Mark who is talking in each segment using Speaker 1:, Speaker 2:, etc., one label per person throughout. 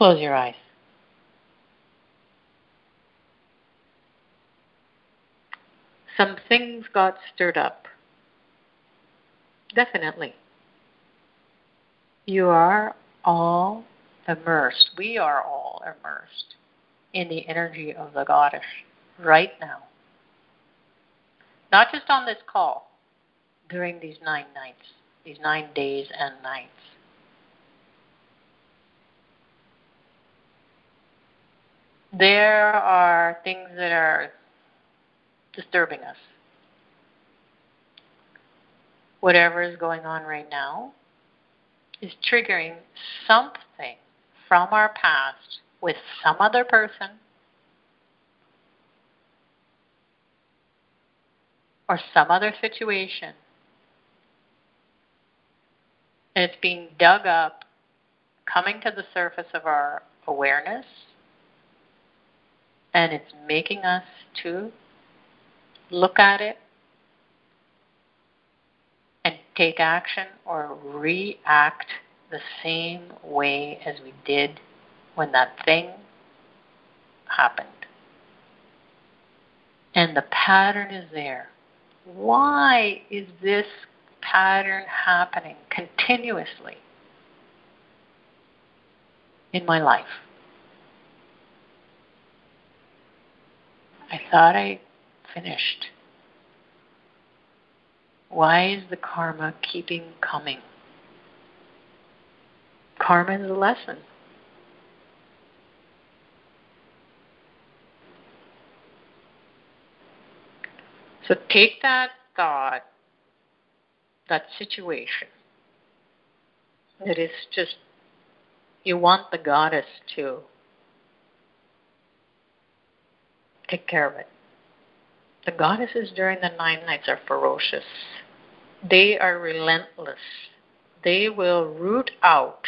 Speaker 1: Close your eyes. Some things got stirred up. Definitely. You are all immersed. We are all immersed in the energy of the goddess right now. Not just on this call, during these 9 nights, these 9 days and nights. There are things that are disturbing us. Whatever is going on right now is triggering something from our past with some other person or some other situation. And it's being dug up, coming to the surface of our awareness, and it's making us to look at it and take action or react the same way as we did when that thing happened. And the pattern is there. Why is this pattern happening continuously in my life? I thought I finished. Why is the karma keeping coming? Karma is a lesson. So take that thought, that situation, that is just, you want the goddess to take care of it. The goddesses during the 9 nights are ferocious. They are relentless. They will root out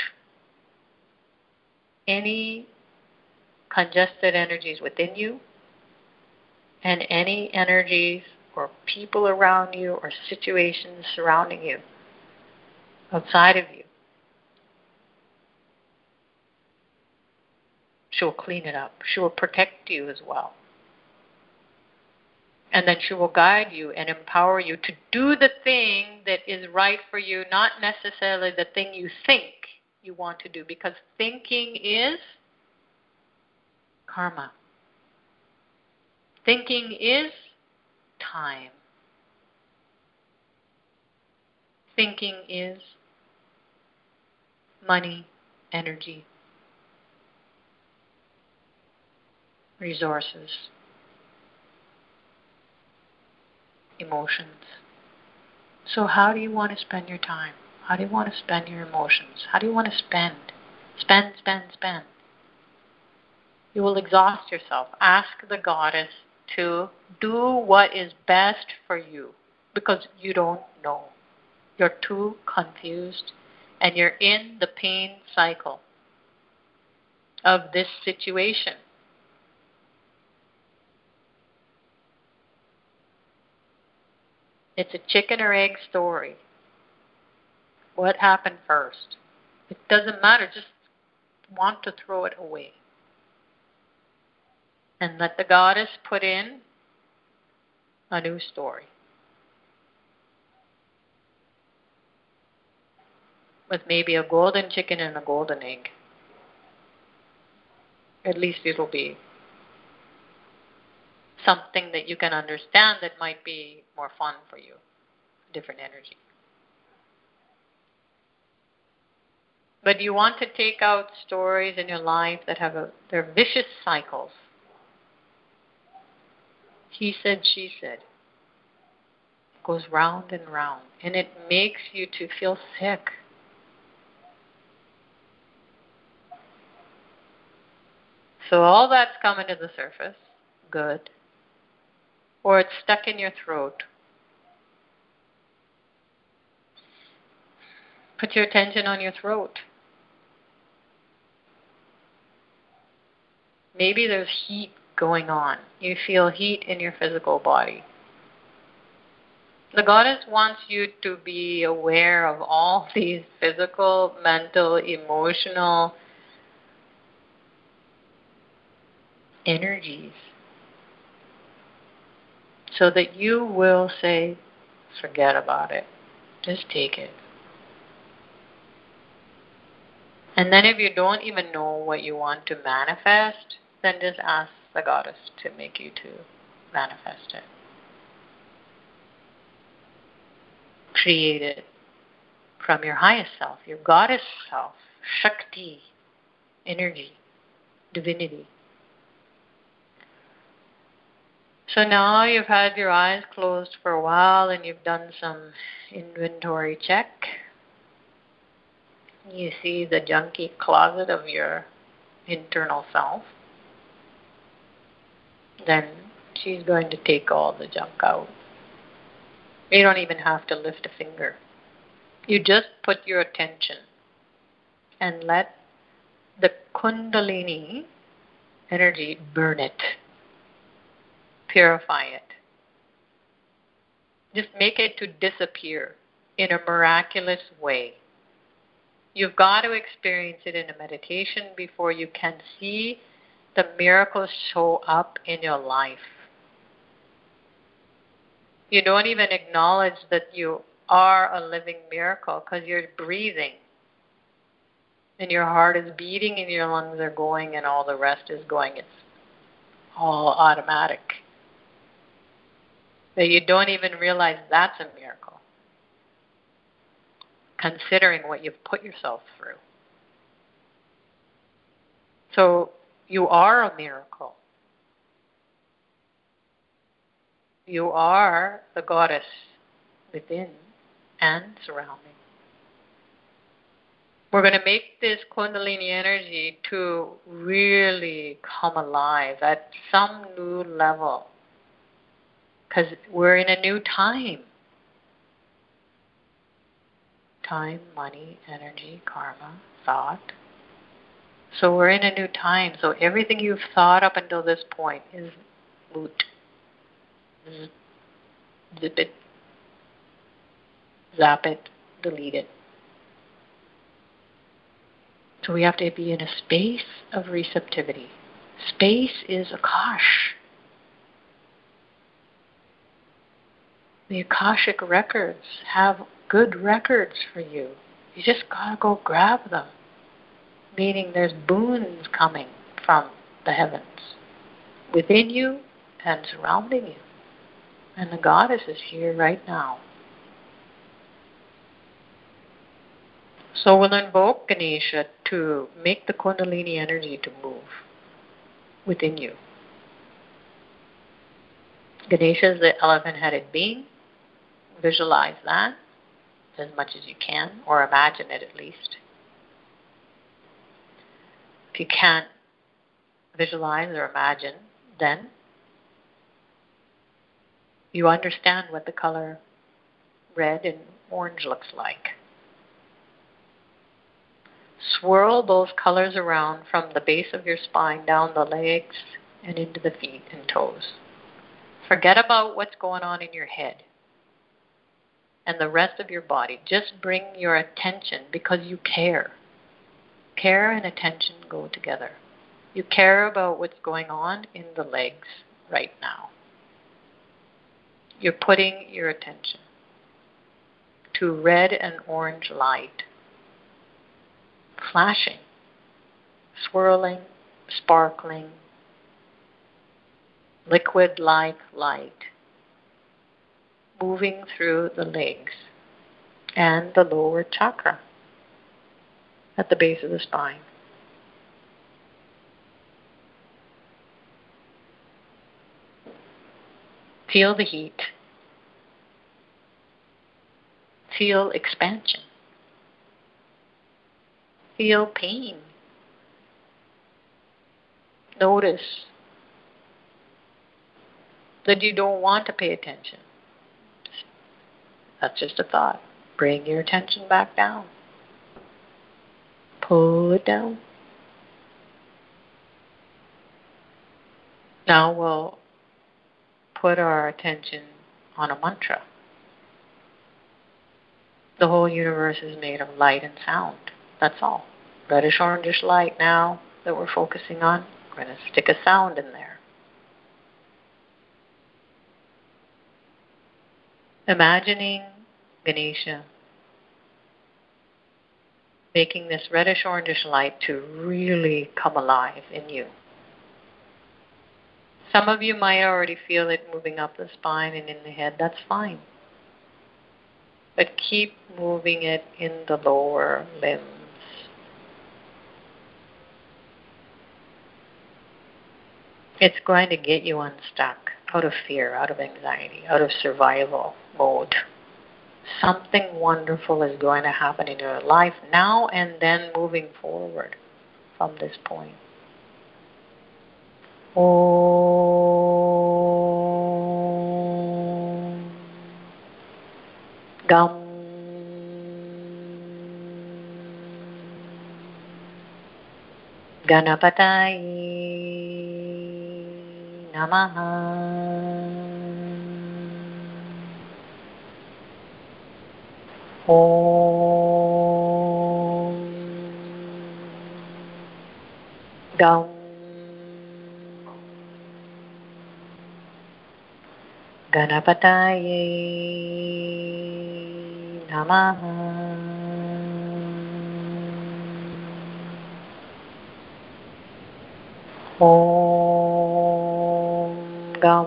Speaker 1: any congested energies within you and any energies or people around you or situations surrounding you, outside of you. She will clean it up. She will protect you as well. And then she will guide you and empower you to do the thing that is right for you, not necessarily the thing you think you want to do, because thinking is karma. Thinking is time. Thinking is money, energy, resources, emotions. So how do you want to spend your time? How do you want to spend your emotions? How do you want to spend? Spend, spend, spend. You will exhaust yourself. Ask the goddess to do what is best for you, because you don't know. You're too confused, and you're in the pain cycle of this situation. It's a chicken or egg story. What happened first? It doesn't matter. Just want to throw it away. And let the goddess put in a new story. With maybe a golden chicken and a golden egg. At least it'll be something that you can understand that might be more fun for you. Different energy. But you want to take out stories in your life that have they're vicious cycles. He said, she said. It goes round and round. And it makes you to feel sick. So all that's coming to the surface. Good. Or it's stuck in your throat. Put your attention on your throat. Maybe there's heat going on. You feel heat in your physical body. The goddess wants you to be aware of all these physical, mental, emotional energies, so that you will say, forget about it. Just take it. And then if you don't even know what you want to manifest, then just ask the goddess to make you to manifest it. Create it from your highest self, your goddess self, Shakti, energy, divinity. So now you've had your eyes closed for a while and you've done some inventory check. You see the junky closet of your internal self. Then she's going to take all the junk out. You don't even have to lift a finger. You just put your attention and let the Kundalini energy burn it, purify it. Just make it to disappear in a miraculous way. You've got to experience it in a meditation before you can see the miracles show up in your life. You don't even acknowledge that you are a living miracle because you're breathing. And your heart is beating and your lungs are going and all the rest is going. It's all automatic. That you don't even realize that's a miracle, considering what you've put yourself through. So you are a miracle. You are the goddess within and surrounding. We're going to make this Kundalini energy to really come alive at some new level. Because we're in a new time. Time, money, energy, karma, thought. So we're in a new time. So everything you've thought up until this point is moot. Zip it. Zap it. Delete it. So we have to be in a space of receptivity. Space is Akash. The Akashic records have good records for you. You just gotta go grab them. Meaning there's boons coming from the heavens within you and surrounding you. And the goddess is here right now. So we'll invoke Ganesha to make the Kundalini energy to move within you. Ganesha is the elephant-headed being. Visualize that as much as you can, or imagine it at least. If you can't visualize or imagine, then you understand what the color red and orange looks like. Swirl those colors around from the base of your spine, down the legs, and into the feet and toes. Forget about what's going on in your head and the rest of your body. Just bring your attention because you care. Care and attention go together. You care about what's going on in the legs right now. You're putting your attention to red and orange light, flashing, swirling, sparkling, liquid-like light, moving through the legs and the lower chakra at the base of the spine. Feel the heat. Feel expansion. Feel pain. Notice that you don't want to pay attention. That's just a thought. Bring your attention back down. Pull it down. Now we'll put our attention on a mantra. The whole universe is made of light and sound. That's all. Reddish orangish light now that we're focusing on. We're going to stick a sound in there. Imagining Ganesha making this reddish-orangish light to really come alive in you. Some of you might already feel it moving up the spine and in the head. That's fine. But keep moving it in the lower limbs. It's going to get you unstuck, out of fear, out of anxiety, out of survival mode. Something wonderful is going to happen in your life now and then moving forward from this point. Om Gam Ganapataye Namaha. Om Gam Ganapataye Namaha. Om Gam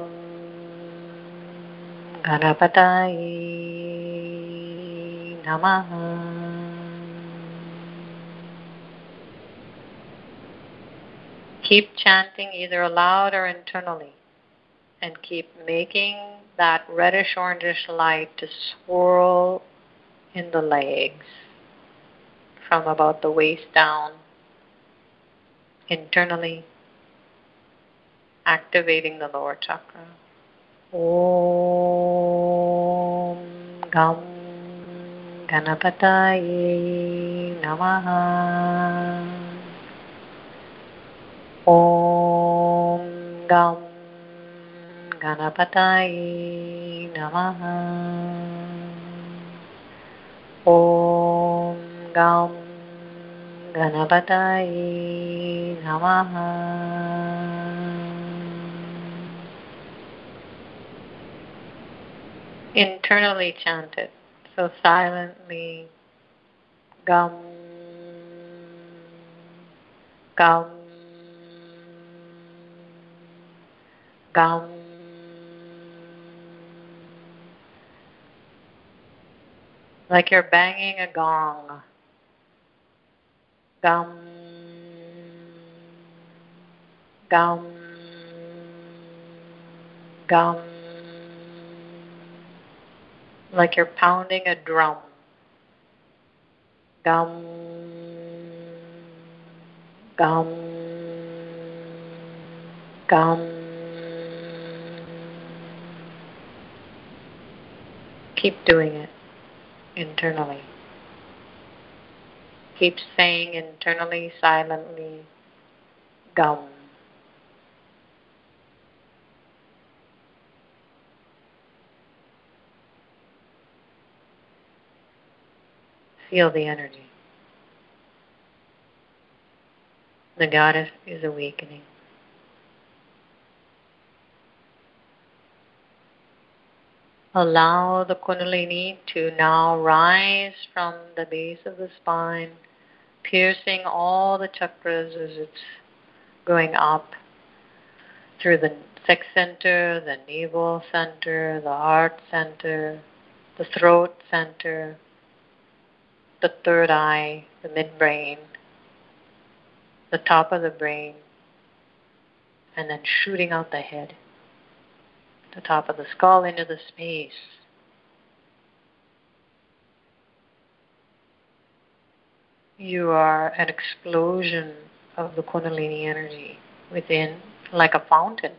Speaker 1: Ganapataye Namaha. Keep chanting either aloud or internally, and keep making that reddish-orangish light to swirl in the legs from about the waist down, internally activating the lower chakra. Om Gam Ganapataye Namaha. Om Gam Ganapataye Namaha. Om Gam Ganapataye Namaha. Internally chant it, so silently. Gam Gam Gam. Like you're banging a gong. Gum, gum, gum. Like you're pounding a drum. Gum, gum, gum. Keep doing it internally. Keep saying internally, silently, gum. Feel the energy. The goddess is awakening. Allow the Kundalini to now rise from the base of the spine, piercing all the chakras as it's going up through the sex center, the navel center, the heart center, the throat center, the third eye, the midbrain, the top of the brain, and then shooting out the head, the top of the skull into the space. You are an explosion of the Kundalini energy within, like a fountain.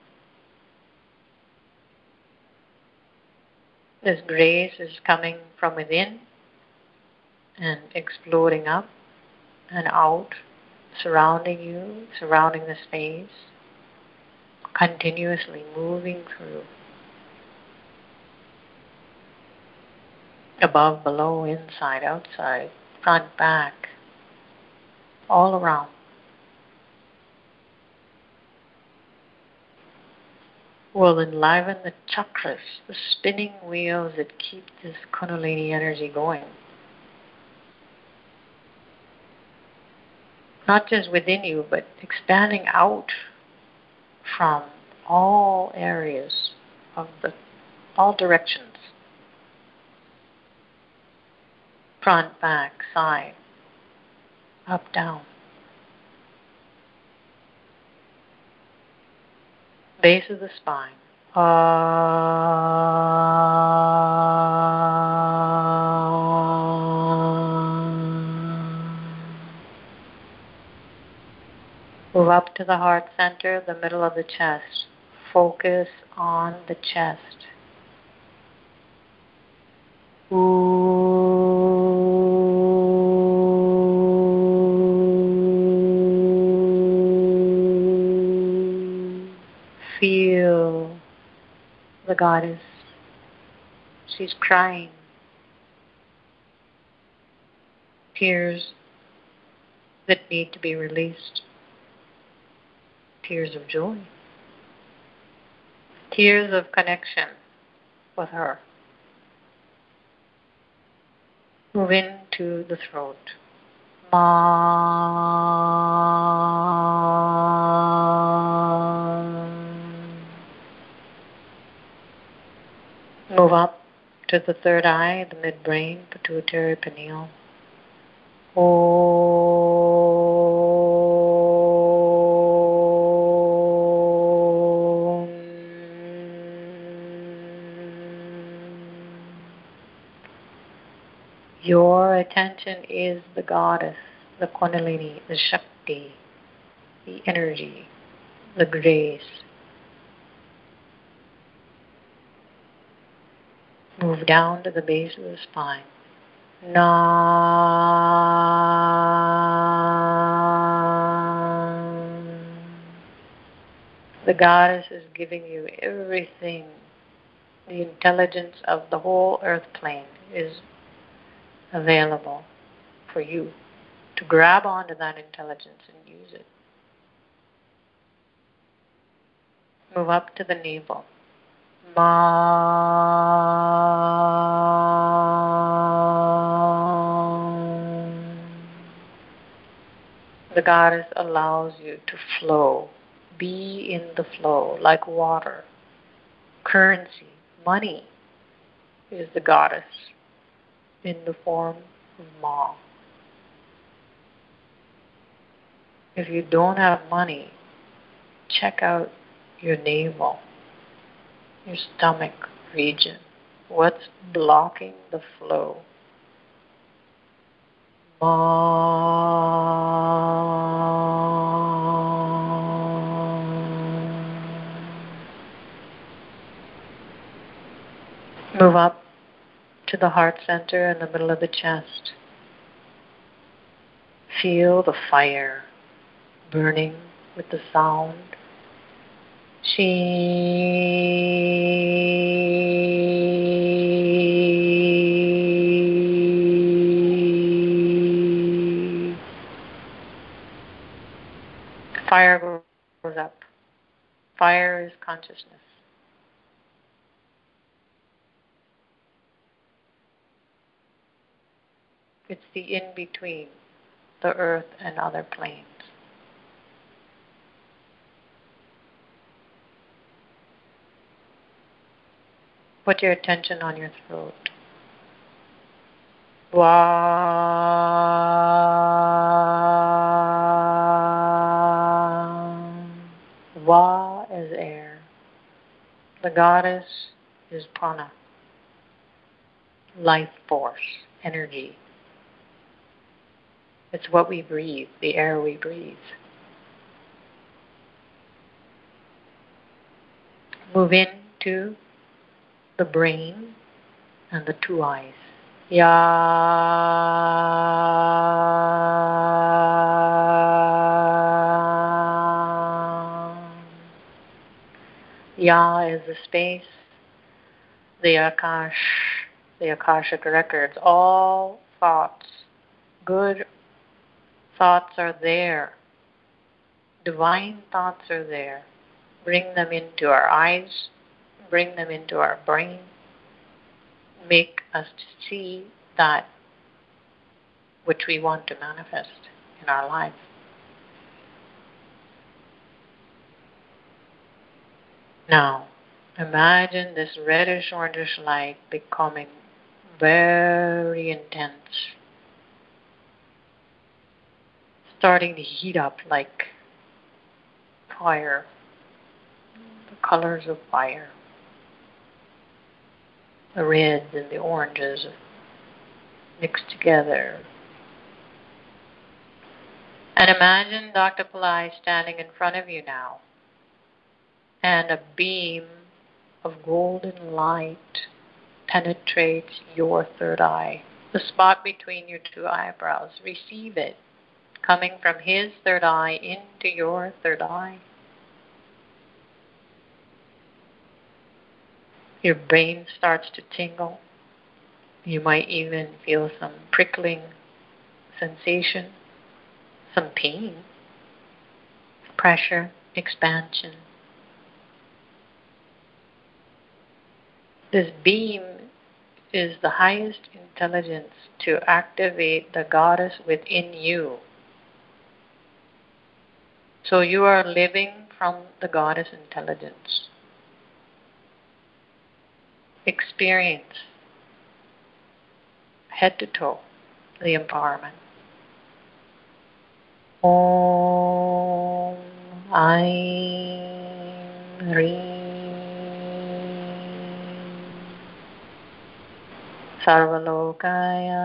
Speaker 1: This grace is coming from within and exploding up and out, surrounding you, surrounding the space, continuously moving through. Above, below, inside, outside, front, back, all around. will enliven the chakras, the spinning wheels that keep this Kundalini energy going. Not just within you, but expanding out from all areas of all directions. Front, back, side, up, down. Base of the spine. Move up to the heart center, the middle of the chest. Focus on the chest. Feel the goddess. She's crying. Tears that need to be released. Tears of joy. Tears of connection with her. Move into the throat. Move up to the third eye, the midbrain, pituitary pineal. Your attention is the goddess, the Kundalini, the Shakti, the energy, the grace. Move down to the base of the spine. Nam. The goddess is giving you everything. The intelligence of the whole earth plane is available for you to grab onto that intelligence and use it. Move up to the navel. The goddess allows you to flow. Be in the flow like water. Currency, money is the goddess in the form of Ma. If you don't have money, check out your navel, your stomach region. What's blocking the flow? Move up to the heart center in the middle of the chest. Feel the fire burning with the sound. Fire goes up. Fire is consciousness. It's the in-between, the earth and other planes. Put your attention on your throat. Va is air. The goddess is prana, life force, energy. It's what we breathe, the air we breathe. Move into the brain and the two eyes. Ya. Ya is the space, the Akash, the Akashic records. All thoughts, good thoughts are there. Divine thoughts are there. bring them into our eyes, bring them into our brain, make us see that which we want to manifest in our lives. Now, imagine this reddish orangish light becoming very intense, starting to heat up like fire, the colors of fire. The reds and the oranges mixed together. And imagine Dr. Pillai standing in front of you now, and a beam of golden light penetrates your third eye, the spot between your two eyebrows. Receive it, coming from his third eye into your third eye. Your brain starts to tingle. You might even feel some prickling sensation, some pain, pressure, expansion. This beam is the highest intelligence to activate the goddess within you. So you are living from the goddess intelligence. Experience, head to toe, the empowerment. Om Aim Reem Sarvalokaya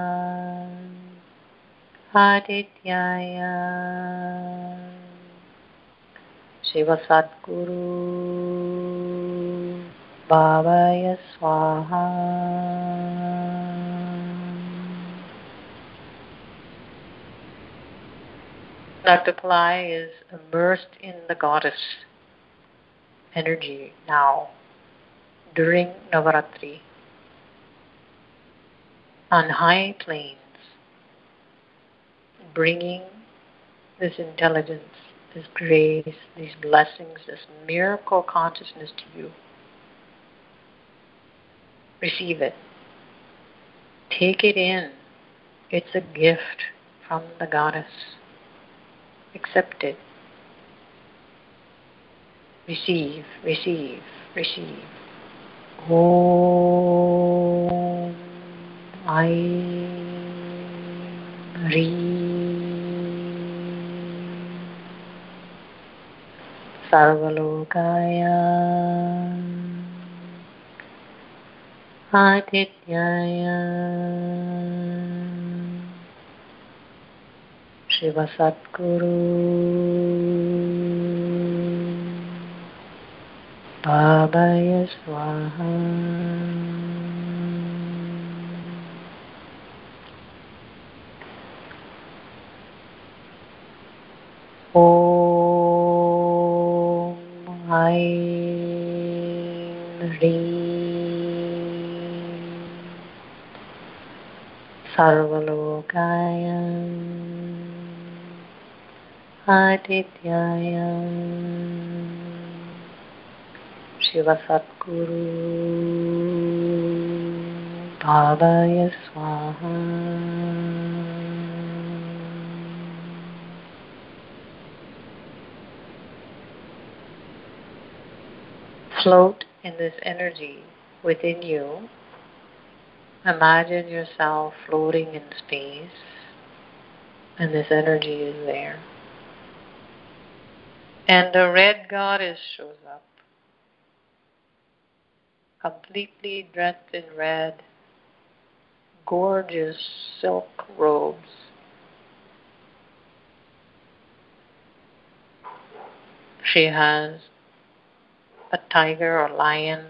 Speaker 1: Adityaya Shiva Sadguru Bhavaya Swaha. Dr. Pillai is immersed in the goddess energy now during Navaratri on high plains, bringing this intelligence, this grace, these blessings, this miracle consciousness to you. Receive it. Take it in. It's a gift from the goddess. Accept it. Receive, receive, receive. Om Aim Reem Sarvalokaya Adityaya Shiva Sadguru Bhavaya Swaha. Om Aim Reem Sarvalokaya Adityaya Shiva Sadguru Bhavaya Swaha. Float in this energy within you. Imagine yourself floating in space, and this energy is there. And the red goddess shows up, completely dressed in red, gorgeous silk robes. She has a tiger or lion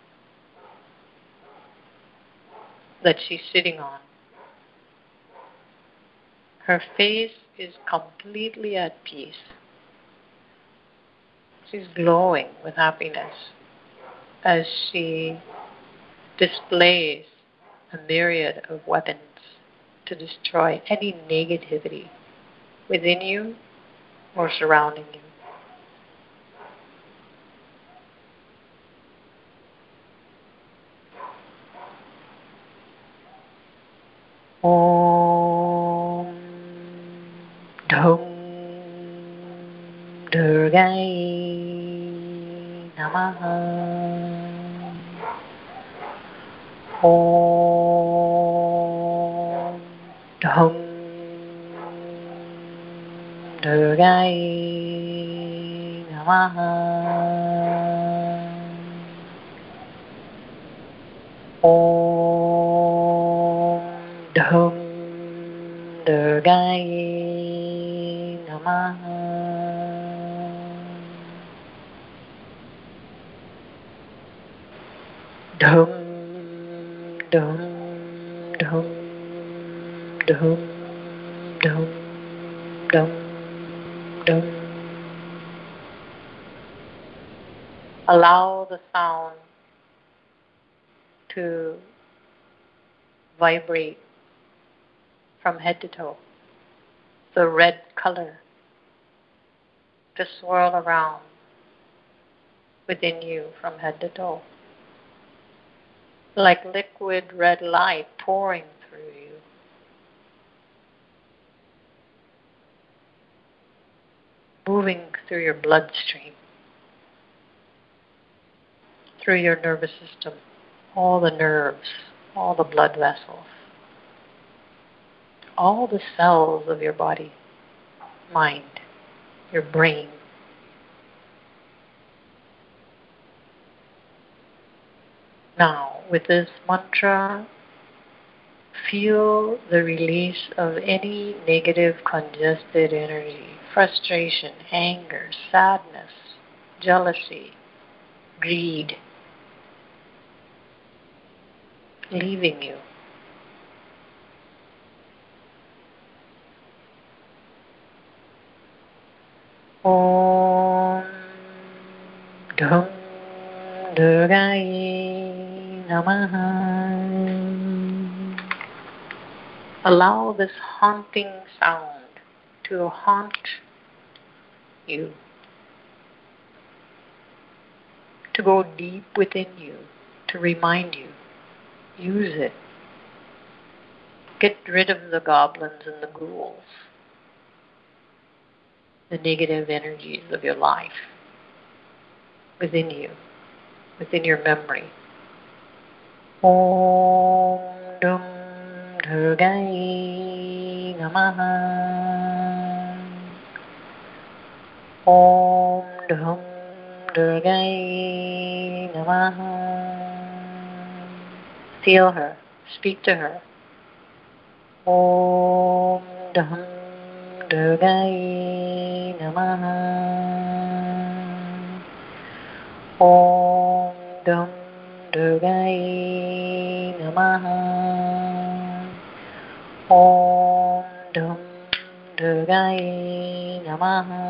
Speaker 1: that she's sitting on. Her face is completely at peace. She's glowing with happiness as she displays a myriad of weapons to destroy any negativity within you or surrounding you. Dhum Durgai Namaha. Om Dhum Durgai Namaha. Om Dhum Durgai Namaha. Dhum Dhum Dhum Dhum Dhum Dhum Dhum. Allow the sound to vibrate from head to toe. The red color to swirl around within you from head to toe, like liquid red light pouring through you. Moving through your bloodstream, through your nervous system, all the nerves, all the blood vessels, all the cells of your body, mind, your brain. Now, with this mantra, feel the release of any negative congested energy, frustration, anger, sadness, jealousy, greed, leaving you. Om Dhum Durgai Namaha. Allow this haunting sound to haunt you, to go deep within you, to remind you. Use it. Get rid of the goblins and the ghouls, the negative energies of your life within you, within your memory. Om Dhum Durgai Namaha. Om Dhum Durgai Namaha. Feel her. Speak to her. Om Dhum Durgai Namaha. Om Dhum Durgai Namaha. Om Dhum Durgai Namaha.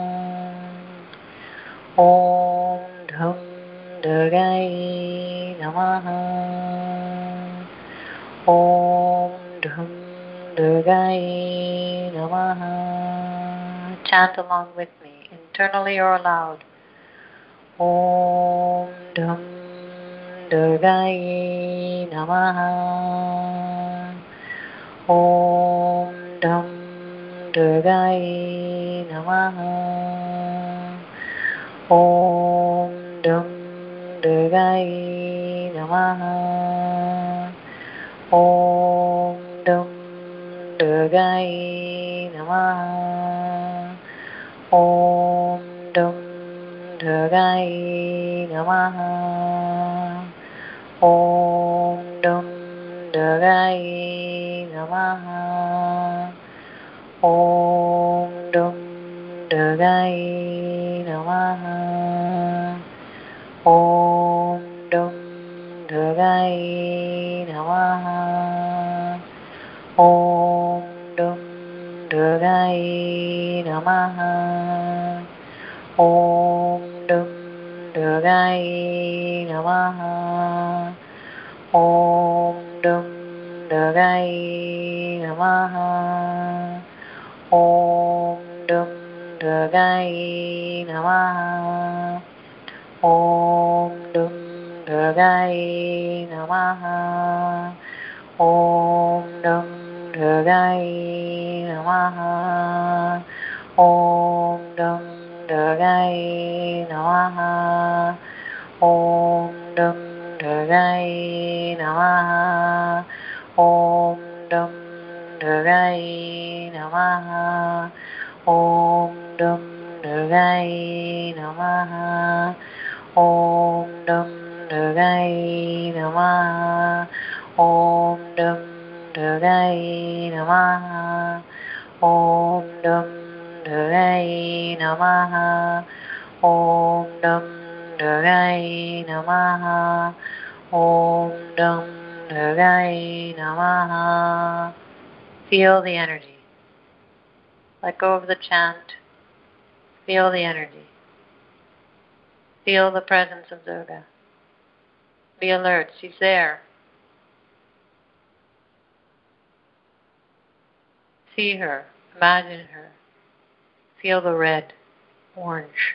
Speaker 1: Om Dhum Durgai Namaha. Om Dhum Durgai Namaha. Chant along with me, internally or aloud. Om Dhum Durgai Namaha. Om Dhum Durgai Namaha. Om Dhum Durgai Namaha. Om Dhum Durgai Namaha. Om Dhum Durgai Namaha. Om Dhum Durgai Namaha. Om Dhum Durgai Namaha. Om Dhum Durgai Namaha. Om Dhum Durgai Namaha. Om Dhum Durgai Namaha. Om Dhum Durgai Namaha. Om Dhum Durgai Namaha. Om Dhum Durgai Namaha. Om Dhum Durgai Namaha. Om Dum Durgai Namaha. Om Dum Durgai Namaha. Om Dum Durgai Namaha. Om Dum Durgai Namaha. Om Dum Durgai Namaha. Om Dum Durgai Namaha. Om Dum Durgai Namaha. Om Dum Durgai Namaha. Om Dum Durgai Namaha. Feel the energy. Let go of the chant. Feel the energy. Feel the presence of Durga. Be alert. She's there. See her. Imagine her. Feel the red, orange.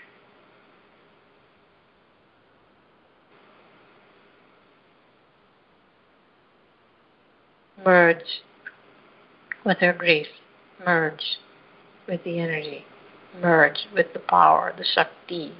Speaker 1: Merge with her grace. Merge with the energy. Merge with the power, the Shakti.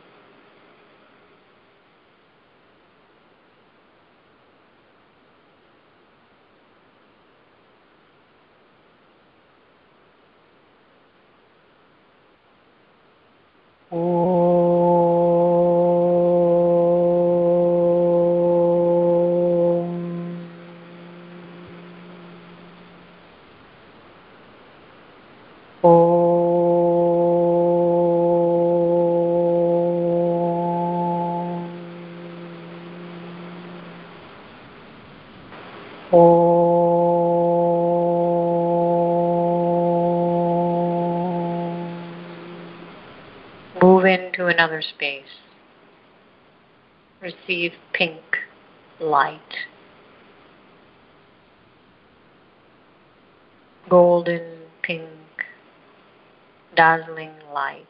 Speaker 1: Move into another space. Receive pink light. Golden pink, dazzling light.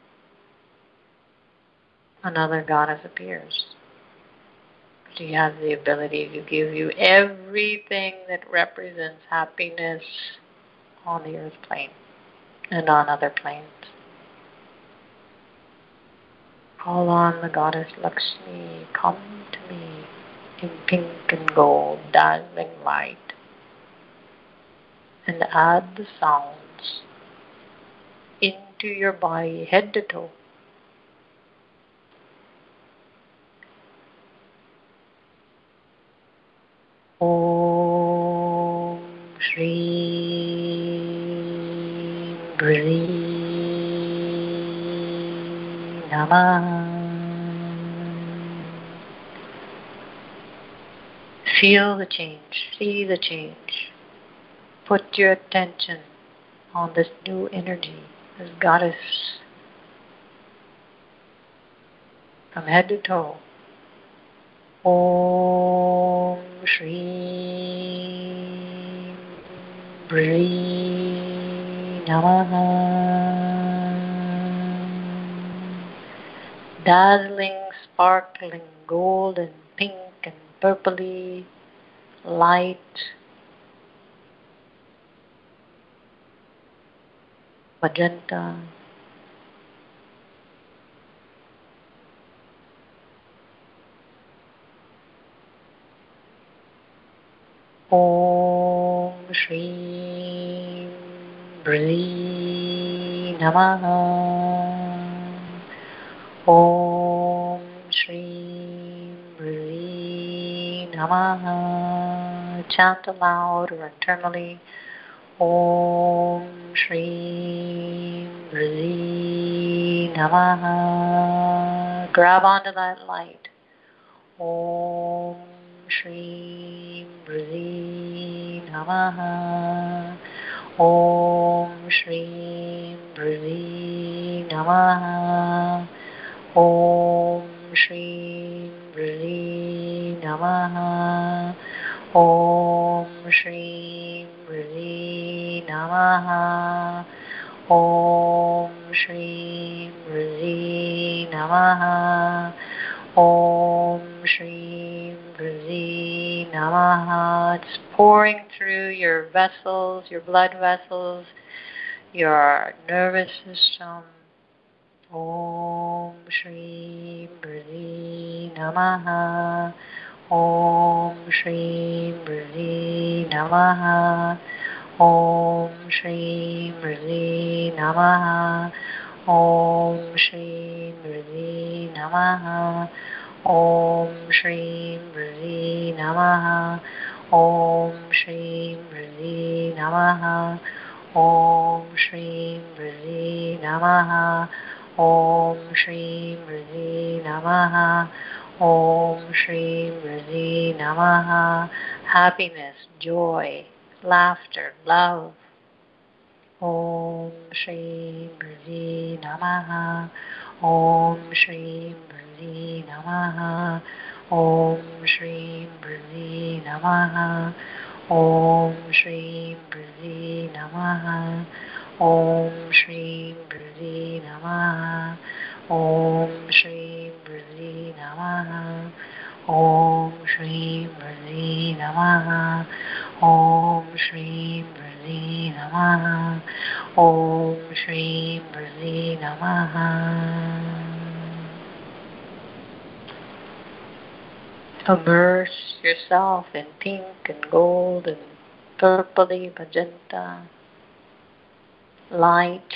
Speaker 1: Another goddess appears. She has the ability to give you everything that represents happiness on the earth plane and on other planes. Call on the goddess Lakshmi, come to me in pink and gold, dazzling light, and add the sounds into your body, head to toe. Om Shri Bri Namah. Feel the change, see the change. Put your attention on this new energy, this goddess, from head to toe. Om Shri Bri Namaha. Dazzling, sparkling, golden, pink and purpley light. Magenta. Om Shri Bri Namaha. Om Shri Bri Namaha. Chant aloud or internally. Om Shri Bri Namaha. Grab onto that light. Om Shri Bri Namaha. Om Shri Bri Namaha. Om Shri Bri Namaha. Om Shri Bri Namaha. Om Shri Bri Namaha. Om Shri Bri Namaha. It's pouring through your vessels, your blood vessels, your nervous system. Om Shri Bridi Namaha. Om Shri Bridi Namaha. Om Shri Bridi Namaha. Om Shri Bridi Namaha. Om Shri Bridi Namaha. Om Shri Bridi Namaha. Om Shri Bridi Namaha. Om Shri Bridi Namaha. Om Shri Bridi Namaha. Happiness, joy, laughter, love. Om Shri Bridi Namaha. Om Shri Bridi Namaha. Om Shri Bridi Namaha. Om Shri Bridi Namaha. Om Shri Bridi Namaha. Om Shri Bridi Namaha. Om Shri Bridi Namaha. Om Shri Bridi Namaha. Om Shri Bridi Namaha. Immerse yourself in pink and gold and purpley magenta light,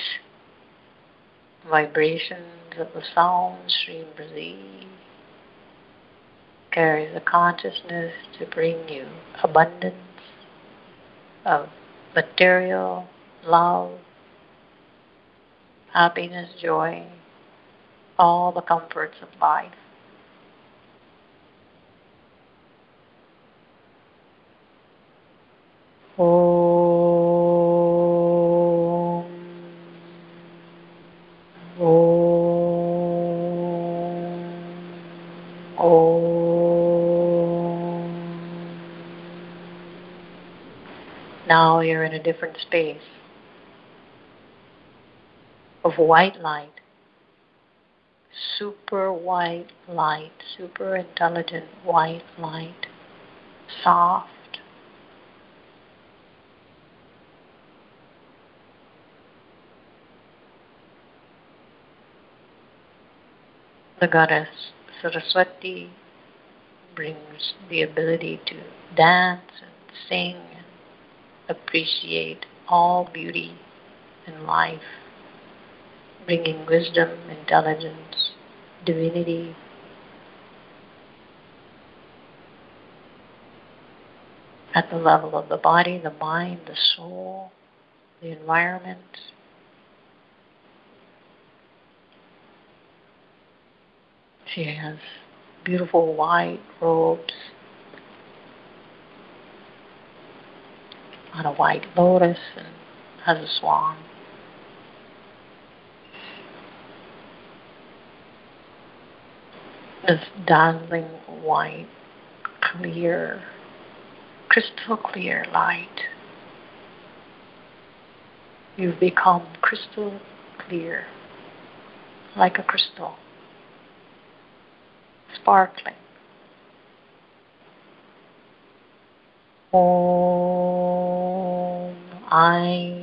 Speaker 1: vibrations of the sound Shri Bridi carries a consciousness to bring you abundance of material, love, happiness, joy, all the comforts of life. Om. Om. Om. Now you're in a different space of white light, super white light, super intelligent white light, soft. The goddess Saraswati brings the ability to dance and sing and appreciate all beauty in life, bringing wisdom, intelligence, divinity. At the level of the body, the mind, the soul, the environment. She has beautiful white robes on a white lotus and has a swan. This dazzling white, clear, crystal clear light. You've become crystal clear, like a crystal, sparkling. Om Aim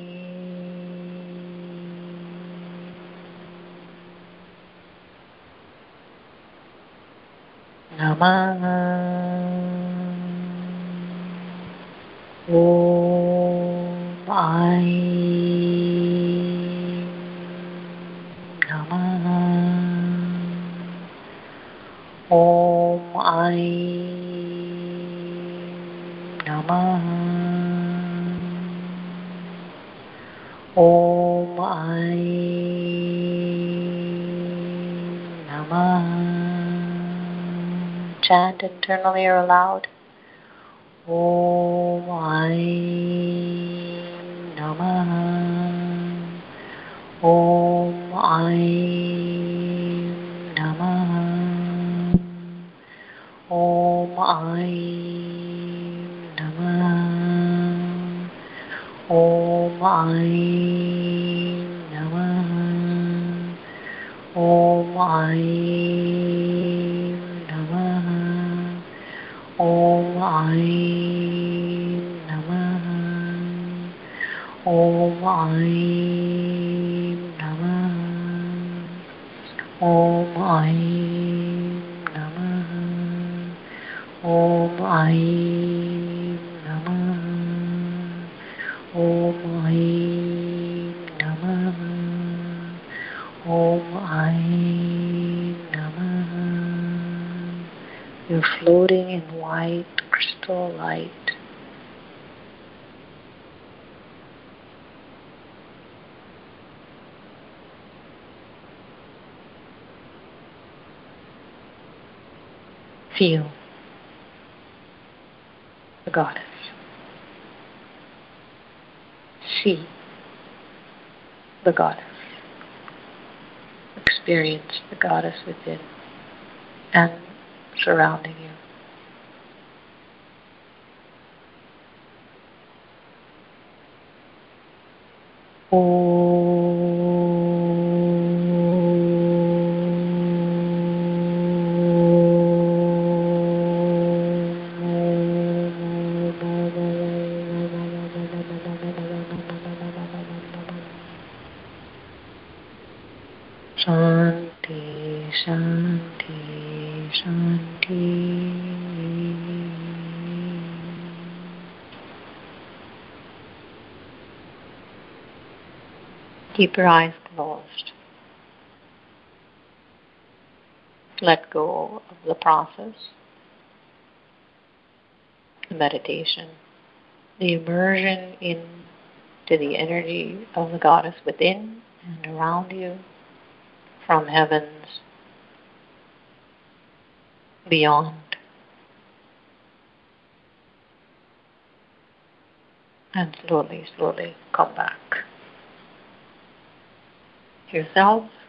Speaker 1: Namah. Om Aim Namah. Om Aim Namah. Om Aim Namah. Chant internally or aloud. Om Aim Namah. Om Aim Namah. Om Aim Namah. Om Aim Namah. Om Aim Namah. Om Aim Namah. Om Aim Om Ain Namah. You're floating in white crystal light. Feel the goddess. See the goddess. Experience the goddess within and surrounding you. Shanti, Shanti, Shanti. Keep your eyes closed. Let go of the process, the meditation, the immersion into the energy of the goddess within and around you, from heavens beyond. And slowly, slowly come back to yourself